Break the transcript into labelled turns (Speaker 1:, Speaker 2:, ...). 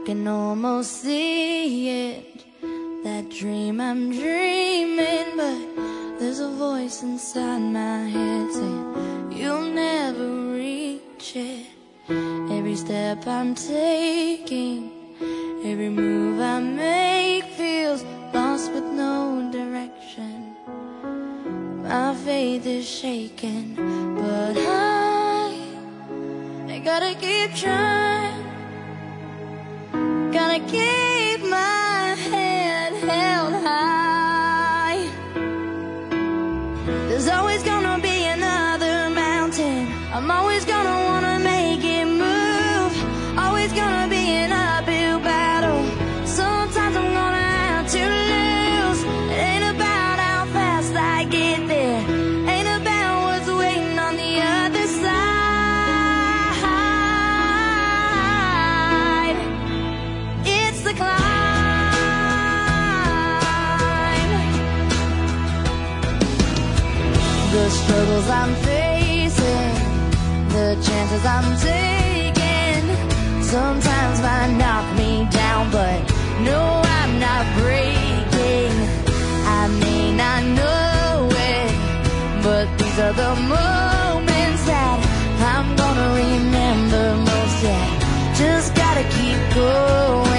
Speaker 1: can almost see it, that dream I'm dreaming, but there's a voice inside my head saying you'll never reach it. Every step I'm taking, every move I make feels lost with no direction. My faith is shaken, but I gotta keep trying. Gotta keep my head held high. There's always gonna be another mountain. I'm always gonna wanna make it move. Always gonna be an uphill battle. Sometimes I'm gonna have to lose. It ain't about how fast I get there, ain't about what's waiting on the other side. It's the climb. The struggles I'm facing, the chances I'm taking, sometimes might knock me down, but no, I'm not breaking. I may not know it, but these are the moments that I'm gonna remember most. Yeah, just gotta keep going.